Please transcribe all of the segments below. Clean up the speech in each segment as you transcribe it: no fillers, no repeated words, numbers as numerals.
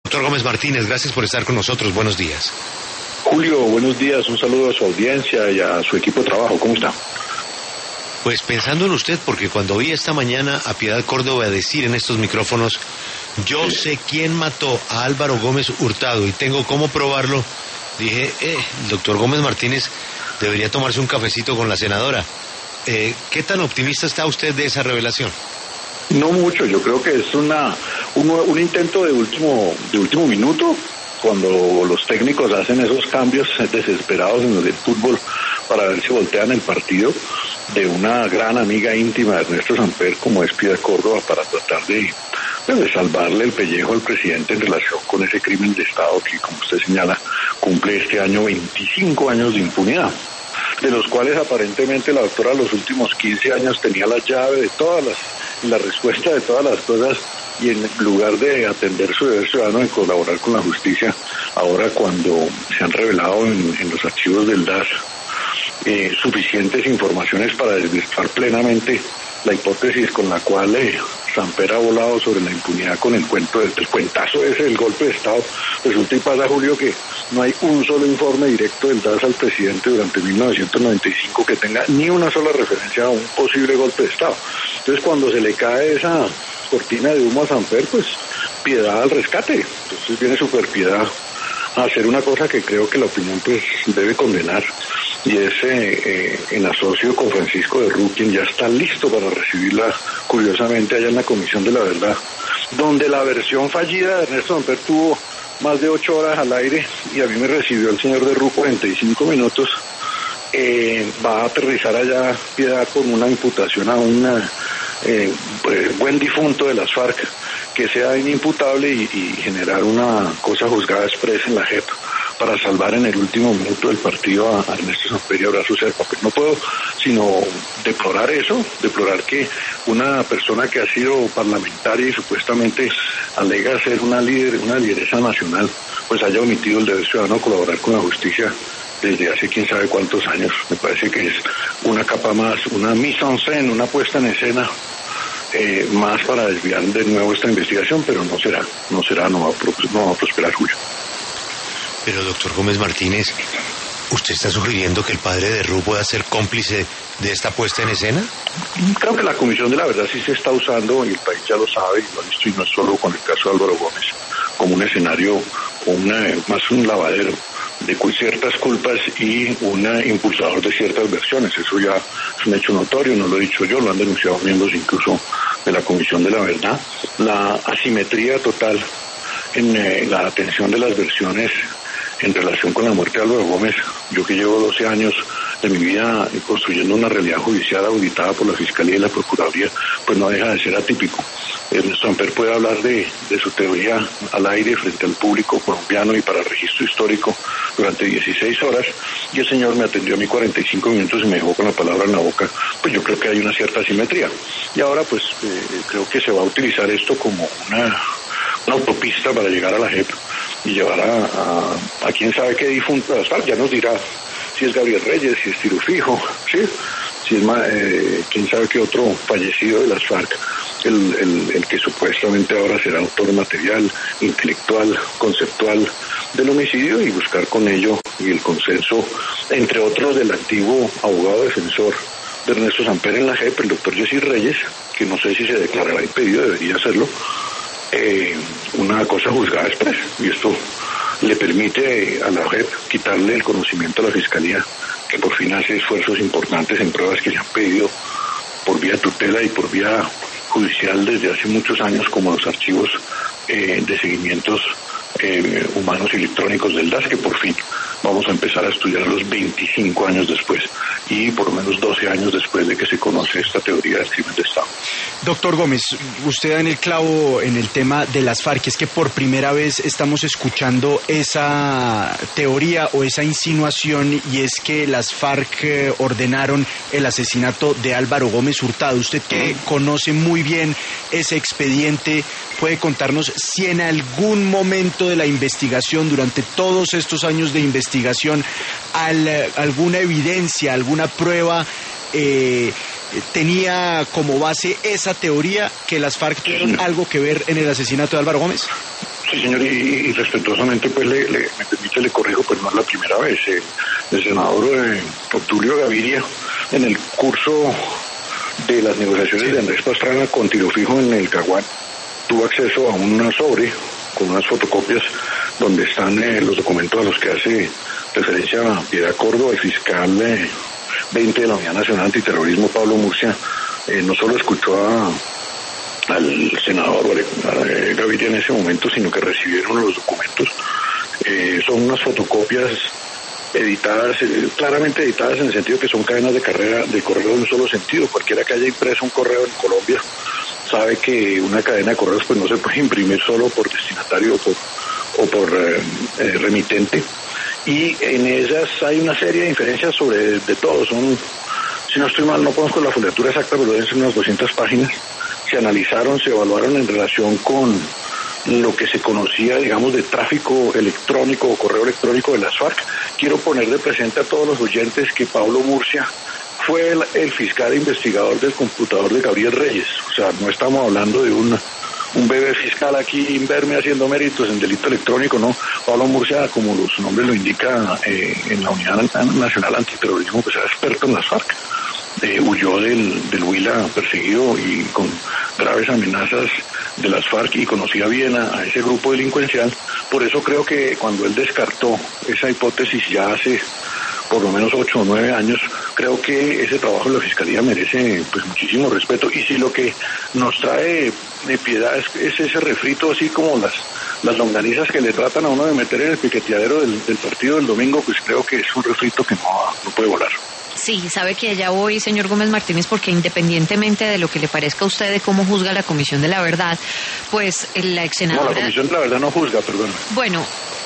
Doctor Gómez Martínez, gracias por estar con nosotros. Buenos días. Julio, buenos días. Un saludo a su audiencia y a su equipo de trabajo. ¿Cómo está? Pues pensando en usted, porque cuando oí esta mañana a Piedad Córdoba decir en estos micrófonos, yo sé quién mató a Álvaro Gómez Hurtado y tengo cómo probarlo, dije, el doctor Gómez Martínez debería tomarse un cafecito con la senadora. ¿Qué tan optimista está usted de esa revelación? No mucho, yo creo que es un intento de último minuto, cuando los técnicos hacen esos cambios desesperados en el fútbol para ver si voltean el partido, de una gran amiga íntima de Ernesto Samper como es Piedad Córdoba, para tratar de salvarle el pellejo al presidente en relación con ese crimen de Estado que, como usted señala, cumple este año 25 años de impunidad, de los cuales aparentemente la doctora los últimos 15 años tenía la llave de la respuesta de todas las cosas, y en lugar de atender su deber ciudadano de colaborar con la justicia, ahora cuando se han revelado en los archivos del DAS suficientes informaciones para desvirtuar plenamente la hipótesis con la cual Samper ha volado sobre la impunidad con el cuentazo ese del golpe de Estado, resulta y pasa, Julio, que no hay un solo informe directo del DAS al presidente durante 1995 que tenga ni una sola referencia a un posible golpe de Estado. Entonces, cuando se le cae esa cortina de humo a Samper, pues Piedad al rescate. Entonces viene Super Piedad a hacer una cosa que creo que la opinión pues debe condenar, y es en asocio con Francisco de Rú, quien ya está listo para recibirla, curiosamente, allá en la Comisión de la Verdad, donde la versión fallida de Ernesto Samper tuvo más de 8 horas al aire, y a mí me recibió el señor de Rú 45 minutos. Va a aterrizar allá Piedad con una imputación a un buen difunto de las FARC, que sea inimputable, y generar una cosa juzgada expresa en la JEP para salvar en el último minuto del partido a Ernesto Samper y a Horacio Serpa. Pues no puedo sino deplorar eso, deplorar que una persona que ha sido parlamentaria y supuestamente alega ser una lideresa nacional, pues haya omitido el deber ciudadano de colaborar con la justicia desde hace quién sabe cuántos años. Me parece que es una capa más, una mise en scène, una puesta en escena más para desviar de nuevo esta investigación, pero no va a prosperar, Julio. Pero, doctor Gómez Martínez, ¿usted está sugiriendo que el padre de Rú pueda ser cómplice de esta puesta en escena? Creo que la Comisión de la Verdad sí se está usando, y el país ya lo sabe, y lo ha visto, y no es solo con el caso de Álvaro Gómez, como un escenario, más un lavadero de ciertas culpas y un impulsador de ciertas versiones. Eso ya es un hecho notorio, no lo he dicho yo, lo han denunciado miembros incluso de la Comisión de la Verdad. La asimetría total en la atención de las versiones en relación con la muerte de Álvaro Gómez. Yo, que llevo 12 años de mi vida construyendo una realidad judicial auditada por la Fiscalía y la Procuraduría, pues no deja de ser atípico. Ernesto Samper puede hablar de su teoría al aire frente al público colombiano y para registro histórico durante 16 horas, y el señor me atendió a mí 45 minutos y me dejó con la palabra en la boca. Pues yo creo que hay una cierta asimetría, y ahora pues creo que se va a utilizar esto como una autopista para llegar a la JEP y llevar a quién sabe qué difunto de las FARC. Ya nos dirá si es Gabriel Reyes, si es Tiro Fijo, ¿sí? Si es quién sabe qué otro fallecido de las FARC, el que supuestamente ahora será autor material, intelectual, conceptual del homicidio, y buscar con ello y el consenso, entre otros, del antiguo abogado defensor de Ernesto Samper en la JEP, el doctor Jessy Reyes, que no sé si se declarará impedido, debería hacerlo, una cosa juzgada expresa, y esto le permite a la JEP quitarle el conocimiento a la Fiscalía, que por fin hace esfuerzos importantes en pruebas que se han pedido por vía tutela y por vía judicial desde hace muchos años, como los archivos de seguimientos humanos y electrónicos del DAS, que por fin vamos a empezar a estudiarlos 25 años después, y por lo menos 12 años después de que se conoce esta teoría del crimen de Estado. Doctor Gómez, usted da en el clavo en el tema de las FARC. Es que por primera vez estamos escuchando esa teoría o esa insinuación, y es que las FARC ordenaron el asesinato de Álvaro Gómez Hurtado. Usted, que conoce muy bien ese expediente, ¿puede contarnos si en algún momento de la investigación, durante todos estos años de investigación, alguna evidencia, alguna prueba tenía como base esa teoría, que las FARC tuvieron algo que ver en el asesinato de Álvaro Gómez? Sí, señor, y respetuosamente, pues me permite, le corrijo, pues no es la primera vez. El senador Obdulio Gaviria, en el curso de las negociaciones de Andrés Pastrana con Tiro Fijo en el Caguán, tuvo acceso a un sobre con unas fotocopias donde están los documentos a los que hace referencia a Piedad Córdoba, el fiscal 20 de la Unidad Nacional Antiterrorismo, Pablo Murcia. No solo escuchó al senador Gaviria en ese momento, sino que recibieron los documentos. Son unas fotocopias editadas, claramente editadas en el sentido que son cadenas de correo de un solo sentido. Cualquiera que haya impreso un correo en Colombia sabe que una cadena de correos pues no se puede imprimir solo por destinatario o por remitente. Y en ellas hay una serie de inferencias sobre de todo. Son, si no estoy mal, no conozco la folletura exacta, pero deben ser unas 200 páginas. Se analizaron, se evaluaron en relación con lo que se conocía, digamos, de tráfico electrónico o correo electrónico de las FARC. Quiero poner de presente a todos los oyentes que Pablo Murcia fue el fiscal investigador del computador de Gabriel Reyes. O sea, no estamos hablando de un bebé fiscal aquí imberme haciendo méritos en delito electrónico, no. Pablo Murcia, como su nombre lo indica, en la Unidad Nacional Antiterrorismo, pues era experto en las FARC. Huyó del Huila perseguido y con graves amenazas de las FARC y conocía bien a ese grupo delincuencial. Por eso creo que cuando él descartó esa hipótesis ya hace por lo menos 8 o 9 años, creo que ese trabajo de la Fiscalía merece pues muchísimo respeto. Y si lo que nos trae de Piedad es ese refrito, así como las longanizas que le tratan a uno de meter en el piqueteadero del partido del domingo, pues creo que es un refrito que no puede volar. Sí, sabe que allá voy, señor Gómez Martínez, porque independientemente de lo que le parezca a usted de cómo juzga la Comisión de la Verdad, pues la ex senadora... No, la Comisión de la Verdad no juzga, perdón. Bueno,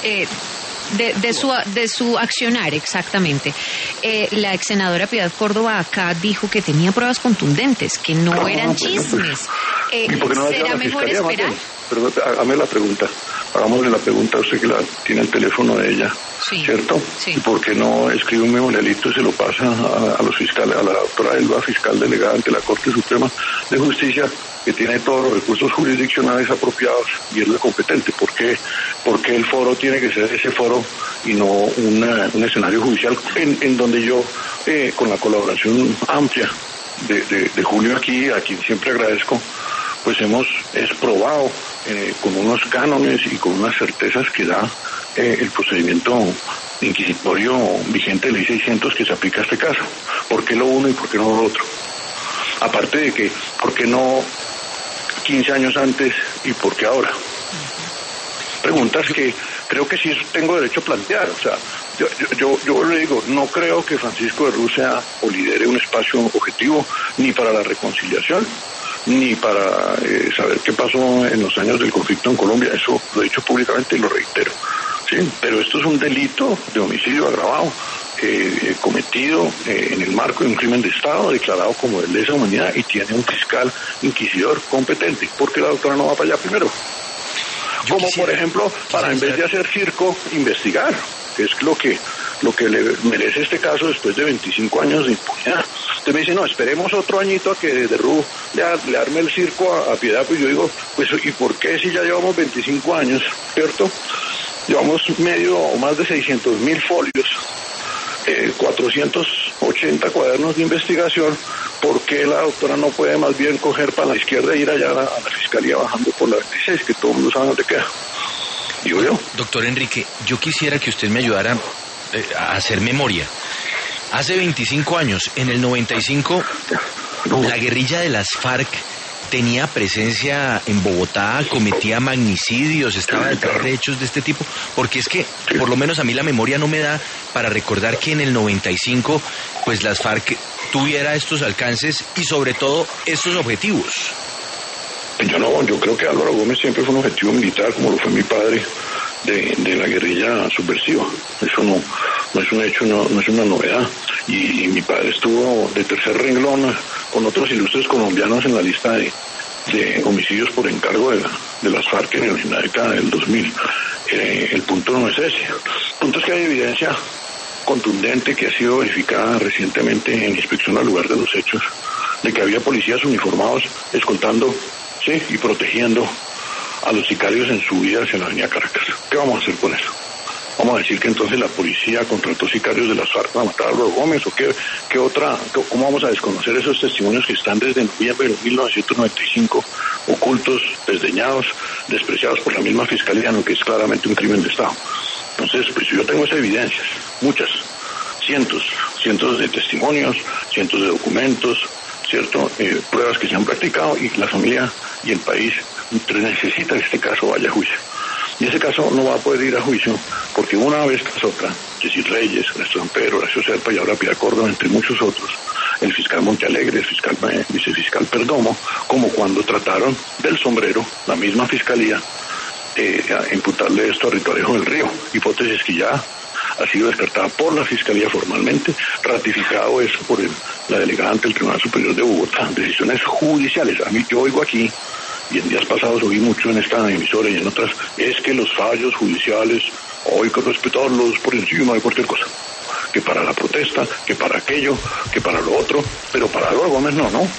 de su accionar, exactamente. La ex senadora Piedad Córdoba acá dijo que tenía pruebas contundentes, que no eran chismes. ¿Y por qué no ¿Será mejor esperar? Perdón, hágame la pregunta. Hagámosle la pregunta a usted que tiene el teléfono de ella, sí, ¿cierto? Sí. ¿Y por qué no escribe un memorialito y se lo pasa a los fiscales, a la doctora Elba, fiscal delegada ante la Corte Suprema de Justicia, que tiene todos los recursos jurisdiccionales apropiados y es la competente? ¿Por qué el foro tiene que ser ese foro y no un escenario judicial en donde yo, con la colaboración amplia de Julio aquí, a quien siempre agradezco, pues hemos probado con unos cánones y con unas certezas que da el procedimiento inquisitorio vigente de ley 600 que se aplica a este caso? ¿Por qué lo uno y por qué no lo otro? Aparte de que, ¿por qué no 15 años antes y por qué ahora? Preguntas que creo que sí tengo derecho a plantear. O sea, yo le digo, no creo que Francisco de Ruz sea o lidere un espacio objetivo ni para la reconciliación, ni para saber qué pasó en los años del conflicto en Colombia. Eso lo he dicho públicamente y lo reitero. Sí, pero esto es un delito de homicidio agravado cometido en el marco de un crimen de Estado declarado como de lesa humanidad y tiene un fiscal inquisidor competente. ¿Por qué la doctora no va para allá primero? Como por ejemplo, para en vez de hacer circo, investigar, que es lo que le merece este caso después de 25 años de impunidad. Usted me dice, no, esperemos otro añito a que de Rú le arme el circo a Piedad. Pues yo digo, pues ¿y por qué si ya llevamos 25 años, cierto? Llevamos medio o más de 600.000 folios, 480 cuadernos de investigación. ¿Por qué la doctora no puede más bien coger para la izquierda e ir allá a la Fiscalía bajando por la 26, que todo el mundo sabe dónde queda? Digo yo. Doctor Enrique, yo quisiera que usted me ayudara a hacer memoria. Hace 25 años, en el 95, la guerrilla de las FARC tenía presencia en Bogotá, cometía magnicidios, estaba detrás de hechos de este tipo, porque es que, por lo menos a mí la memoria no me da para recordar que en el 95, pues las FARC tuviera estos alcances y sobre todo estos objetivos. Yo creo que Álvaro Gómez siempre fue un objetivo militar, como lo fue mi padre, de la guerrilla subversiva. Eso no es un hecho, no es una novedad. Y mi padre estuvo de tercer renglón con otros ilustres colombianos en la lista de homicidios por encargo de las FARC en la década del 2000. El punto no es ese. El punto es que hay evidencia contundente que ha sido verificada recientemente en inspección al lugar de los hechos, de que había policías uniformados escoltando, sí, y protegiendo a los sicarios en su vida hacia la avenida Caracas. ¿Qué vamos a hacer con eso? ¿Vamos a decir que entonces la policía contrató sicarios de las FARC para matar a Álvaro Gómez? ¿O cómo vamos a desconocer esos testimonios que están desde noviembre de 1995 ocultos, desdeñados, despreciados por la misma Fiscalía, lo que es claramente un crimen de Estado? Entonces, pues yo tengo esas evidencias, muchas, cientos de testimonios, cientos de documentos, ¿cierto? Pruebas que se han practicado, y la familia y el país necesita que este caso vaya a juicio. Y ese caso no va a poder ir a juicio porque una vez tras otra, Jessy Reyes, Ernesto Samper, Horacio Serpa y ahora Piedad Córdoba, entre muchos otros, el fiscal Montealegre, el vicefiscal Perdomo, como cuando trataron del sombrero, la misma fiscalía, a imputarle esto a Rito Alejo del Río, hipótesis que ya ha sido descartada por la Fiscalía formalmente, ratificado eso por la delegada ante el Tribunal Superior de Bogotá, decisiones judiciales. A mí, yo oigo aquí, y en días pasados oí mucho en esta emisora y en otras, es que los fallos judiciales hay que respetarlos por encima de cualquier cosa, que para la protesta, que para aquello, que para lo otro, pero para Álvaro Gómez no.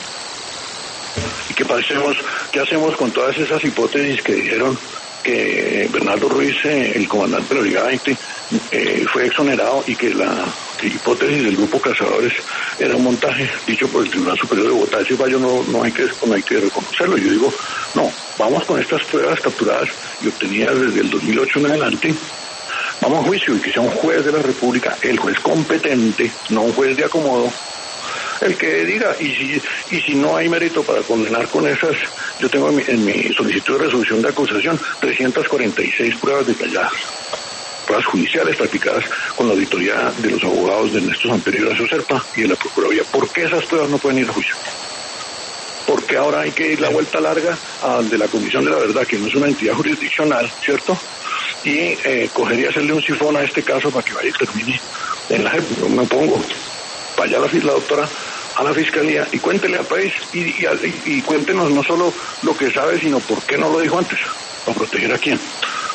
¿Y qué hacemos con todas esas hipótesis que dijeron que Bernardo Ruiz, el comandante de la Brigada 20, fue exonerado y que la hipótesis del grupo Cazadores era un montaje dicho por el Tribunal Superior de Bogotá? Ese fallo no hay que reconocerlo. Yo digo, no, vamos con estas pruebas capturadas y obtenidas desde el 2008 en adelante, vamos a juicio y que sea un juez de la República, el juez competente, no un juez de acomodo, el que diga, y si no hay mérito para condenar con esas. Yo tengo en mi solicitud de resolución de acusación 346 pruebas detalladas, pruebas judiciales practicadas con la auditoría de los abogados de Ernesto Samper y Horacio Serpa y de la Procuraduría. ¿Por qué esas pruebas no pueden ir a juicio? Porque ahora hay que ir la vuelta larga al de la Comisión de la Verdad, que no es una entidad jurisdiccional, ¿cierto? Y coger y hacerle un sifón a este caso para que vaya y termine en la JEP. Yo me pongo, vaya la doctora a la Fiscalía y cuéntele al país y cuéntenos no solo lo que sabe, sino por qué no lo dijo antes. ¿Para proteger a quién?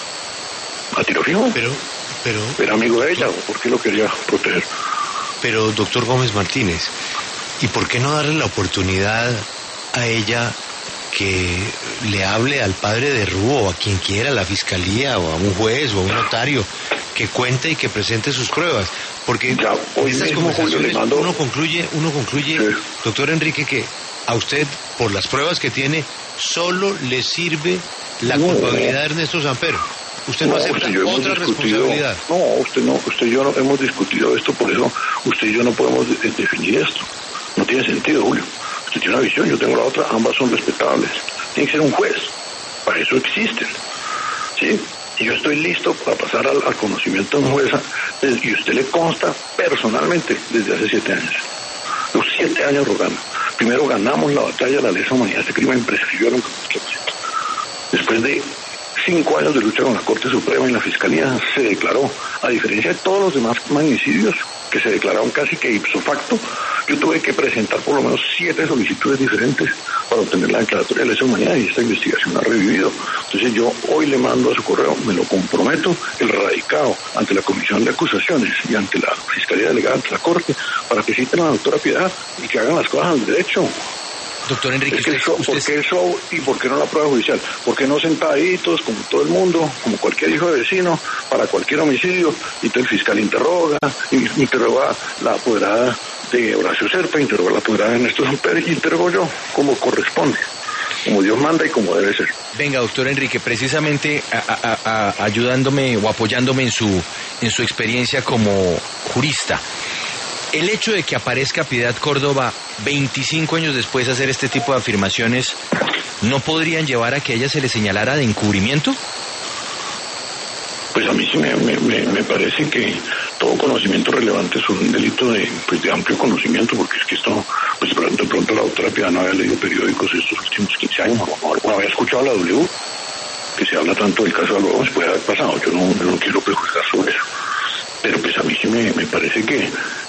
¿A tiro fijo? Pero ¿era amigo de ella o por qué lo quería proteger? Pero, doctor Gómez Martínez, ¿y por qué no darle la oportunidad a ella que le hable al padre de Rubio o a quien quiera, a la Fiscalía o a un juez o a un notario, que cuente y que presente sus pruebas? Porque ya, en estas conversaciones uno concluye, sí, doctor Enrique, que a usted, por las pruebas que tiene, solo le sirve la culpabilidad de Ernesto Samper. Usted no acepta otra responsabilidad. Usted y yo no hemos discutido esto, por eso usted y yo no podemos definir esto. No tiene sentido, Julio. Usted tiene una visión, yo tengo la otra, ambas son respetables. Tiene que ser un juez, para eso existen, ¿sí? Y yo estoy listo para pasar al conocimiento de un juez, y usted le consta personalmente desde hace 7 años. Los 7 años rogando. Primero ganamos la batalla de la lesa humanidad, este crimen prescribió en el 2015. Después de 5 años de lucha con la Corte Suprema y la Fiscalía, se declaró, a diferencia de todos los demás magnicidios que se declararon casi que ipso facto, yo tuve que presentar por lo menos 7 solicitudes diferentes para obtener la declaratoria de lesa humanidad, y esta investigación ha revivido. Entonces yo hoy le mando a su correo, me lo comprometo, el radicado ante la Comisión de Acusaciones y ante la Fiscalía Delegada ante la Corte, para que citen a la doctora Piedad y que hagan las cosas al derecho. Doctor Enrique, ¿Por qué el show y por qué no la prueba judicial? ¿Por qué no sentaditos como todo el mundo, como cualquier hijo de vecino, para cualquier homicidio? Y entonces el fiscal interroga la apoderada de Horacio Serpa, interroga a la apoderada de Ernesto Samper y interrogo yo, como corresponde, como Dios manda y como debe ser. Venga, doctor Enrique, precisamente ayudándome o apoyándome en su experiencia como jurista, el hecho de que aparezca Piedad Córdoba 25 años después de hacer este tipo de afirmaciones, ¿no podrían llevar a que a ella se le señalara de encubrimiento? Pues a mí sí me parece que todo conocimiento relevante es un delito de amplio conocimiento, porque es que esto, pues de pronto la doctora Piedad no había leído periódicos estos últimos 15 años, o no había escuchado la W, que se habla tanto del caso de Álvaro Gómez, puede haber pasado, yo no quiero prejuzgar sobre eso. Pero pues a mí sí me parece que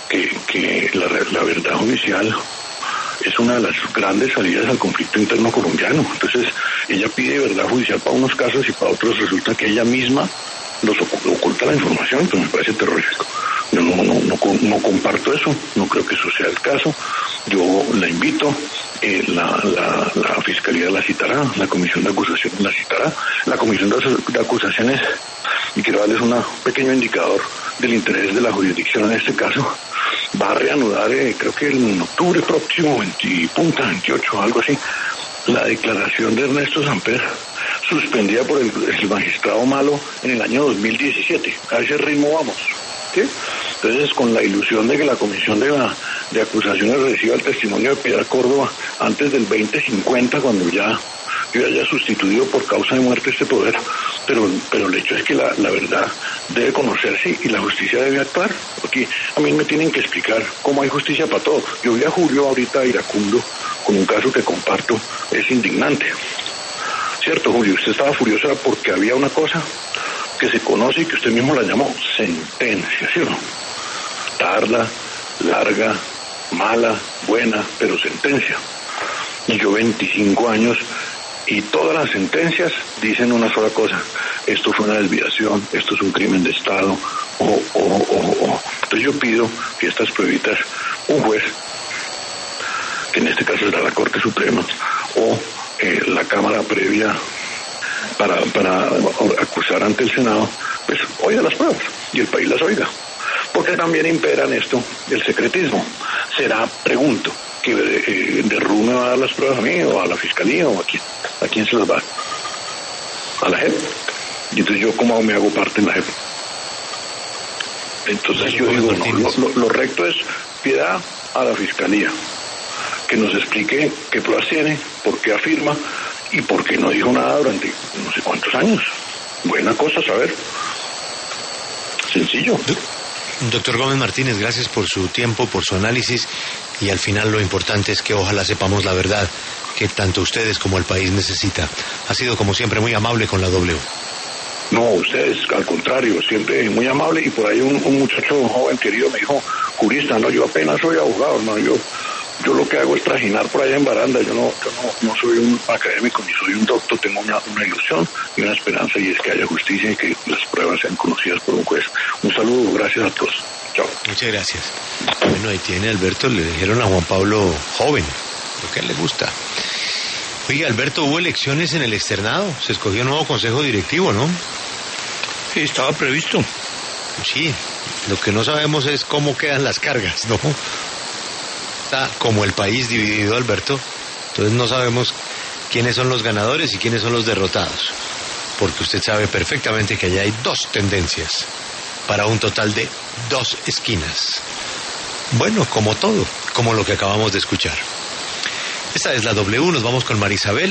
la verdad judicial es una de las grandes salidas al conflicto interno colombiano. Entonces ella pide verdad judicial para unos casos y para otros resulta que ella misma nos oculta la información, entonces me parece terrorífico. Yo no comparto eso, no creo que eso sea el caso. Yo la invito la Fiscalía la citará, la Comisión de Acusaciones la citará, la Comisión de Acusaciones, y quiero darles un pequeño indicador del interés de la jurisdicción en este caso, va a reanudar, creo que en octubre próximo, 28, algo así, la declaración de Ernesto Samper, suspendida por el magistrado Malo en el año 2017. A ese ritmo vamos, ¿sí? Entonces, con la ilusión de que la Comisión de Acusaciones reciba el testimonio de Piedad Córdoba antes del 2050, cuando yo haya sustituido por causa de muerte este poder, pero el hecho es que la verdad debe conocerse y la justicia debe actuar. Aquí a mí me tienen que explicar cómo hay justicia para todo. Yo vi a Julio ahorita iracundo con un caso que comparto, es indignante. ¿Cierto, Julio? Usted estaba furiosa porque había una cosa que se conoce y que usted mismo la llamó sentencia, ¿sí o no? Tarda, larga, mala, buena, pero sentencia. Y yo 25 años y todas las sentencias dicen una sola cosa: esto fue una desviación, esto es un crimen de Estado, Entonces yo pido que estas pruebitas, un juez, que en este caso será la Corte Suprema, o la Cámara previa para acusar ante el Senado, pues oiga las pruebas y el país las oiga. Porque también impera en esto el secretismo. Será, pregunto, que Derru me va a dar las pruebas a mí o a la Fiscalía o a quién se las va, a la JEP. Y entonces yo cómo me hago parte en la JEP. Entonces yo digo, no, lo recto es Piedad a la Fiscalía, que nos explique qué pruebas tiene, por qué afirma y por qué no dijo nada durante no sé cuántos años. Buena cosa saber. Sencillo. Doctor Gómez Martínez, gracias por su tiempo, por su análisis, y al final lo importante es que ojalá sepamos la verdad que tanto ustedes como el país necesita. Ha sido como siempre muy amable con la W. No, ustedes al contrario, siempre muy amable, y por ahí un muchacho joven querido me dijo, jurista, no, yo apenas soy abogado, hermano, yo lo que hago es trajinar por allá en baranda, yo no soy un académico ni soy un doctor, tengo una ilusión y una esperanza, y es que haya justicia y que las pruebas sean conocidas por un juez. Un saludo, gracias a todos. Chao. Muchas gracias. Bueno, ahí tiene Alberto, le dijeron a Juan Pablo joven, lo que a él le gusta. Oiga, Alberto, hubo elecciones en el externado, se escogió un nuevo consejo directivo, ¿no? Sí, estaba previsto. Sí, lo que no sabemos es cómo quedan las cargas, ¿no? Está como el país dividido, Alberto, entonces no sabemos quiénes son los ganadores y quiénes son los derrotados, porque usted sabe perfectamente que allá hay dos tendencias para un total de 2 esquinas. Bueno, como todo, como lo que acabamos de escuchar. Esta es la W, nos vamos con Marisabel.